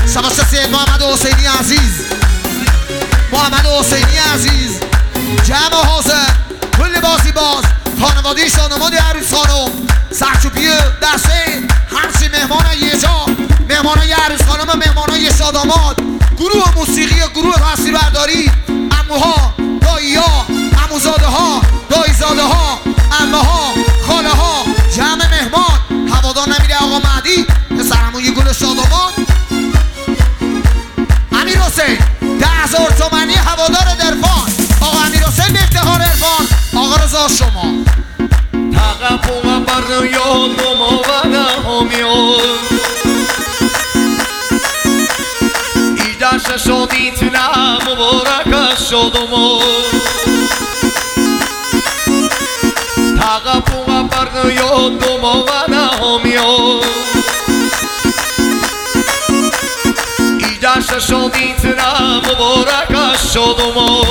شباش سید محمد حسینی عزیز، محمد حسینی عزیز، جمع حاضر، کل بازی باز، خانواده شادمان عروس خانم، سرچوبی دسته همچی مهمان یه جا، مهمانای عروس خانم و مهمانای شادمان، گروه موسیقی، گروه تصویر برداری، عموها، دایی‌ها، عموزاده ها، دایی‌زاده ها، عمه ها، خاله ها، جمع مهمان، هوادار نمیره آقا مهدی، پسرمون یه گل شادمان. امیر حسین 10,000 تومانی هوادار درفان، آقا امیر حسین به افتخار عرفان، آقا رضا شما تقفوم بر یادم آمده همیون ایدش شدی تنم مبارک شدم تقفوم بر یادم آمده همیون ایدش شدی تنم مبارک شدم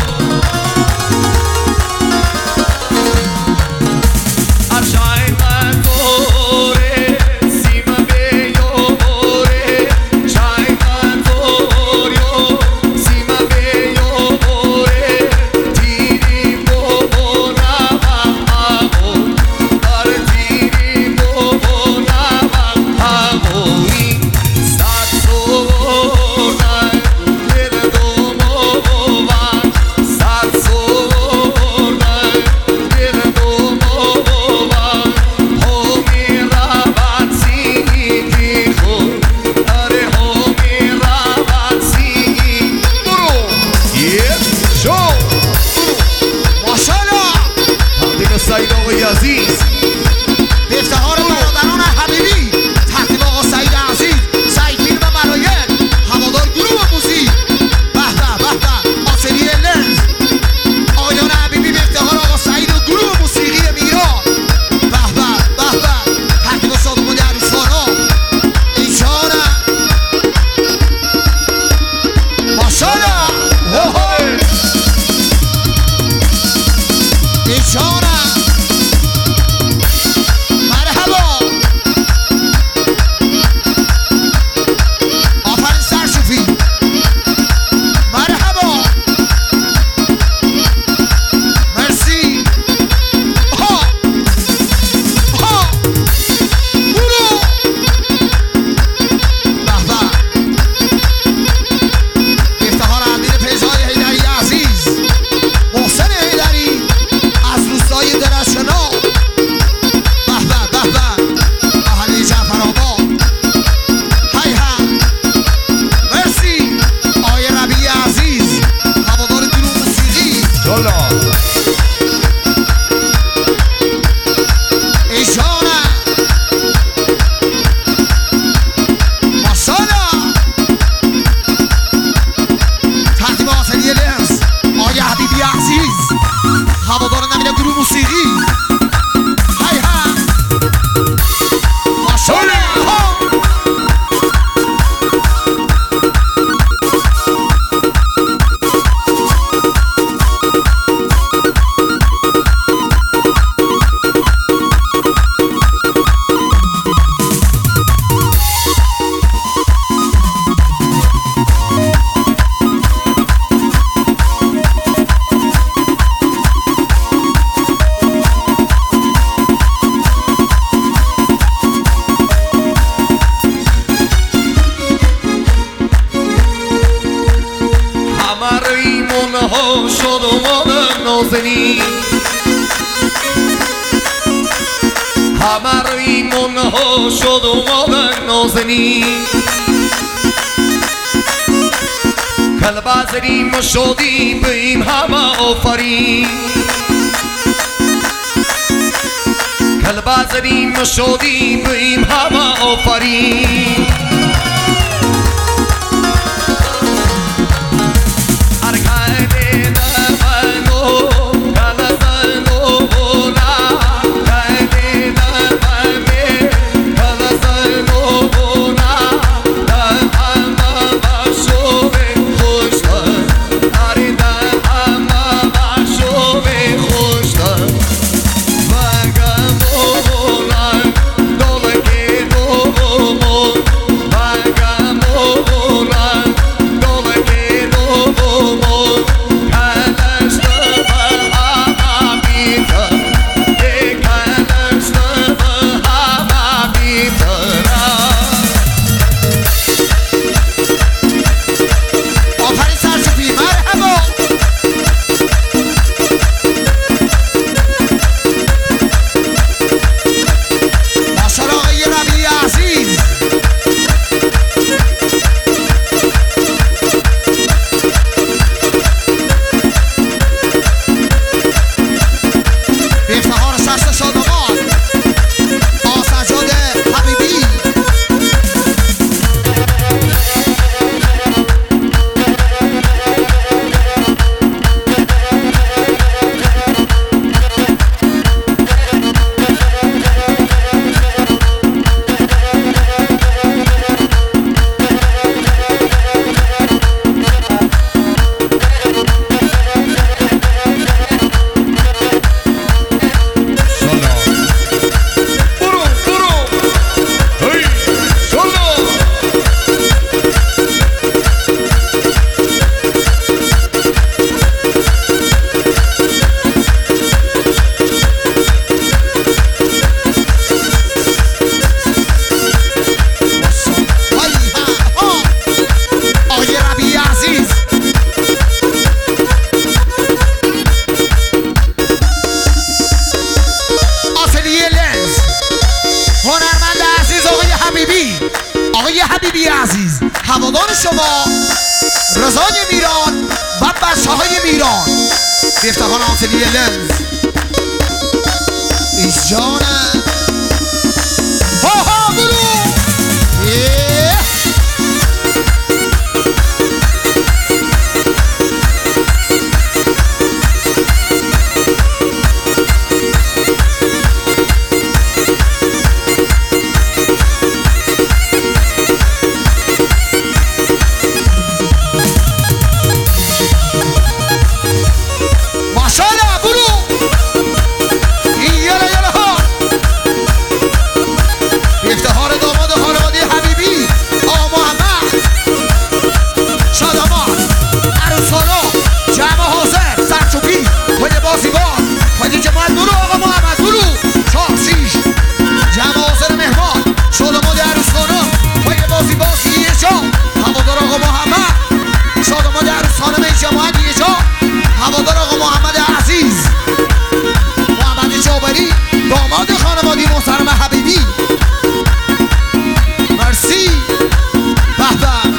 همه ریمون ها شد اومدن نازنی کل بازریم شدی بیم همه آفرین کل بازریم شدی بیم همه آفرین حبیبی عزیز، هوادار شما رضای میران و بچه های میران، به افتخار آنتلی لنز ایش جانه ها ها برو هوادار آقا محمد عزیز، محمد جابری، داماد خانوادی محترم حبیبی، مرسی. به به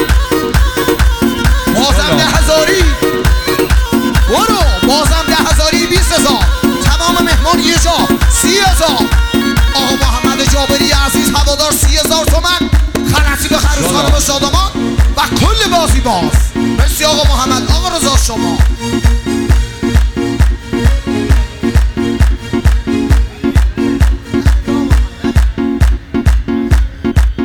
بازم 10,000 برو، بازم 10,000 20,000 تمام مهمان یه جا 30,000 آقا محمد جابری عزیز هوادار 30,000 تومن خلطی به خروس خانم شادمان و کل بازی باز. مرسی آقا محمد. آقا رضا شما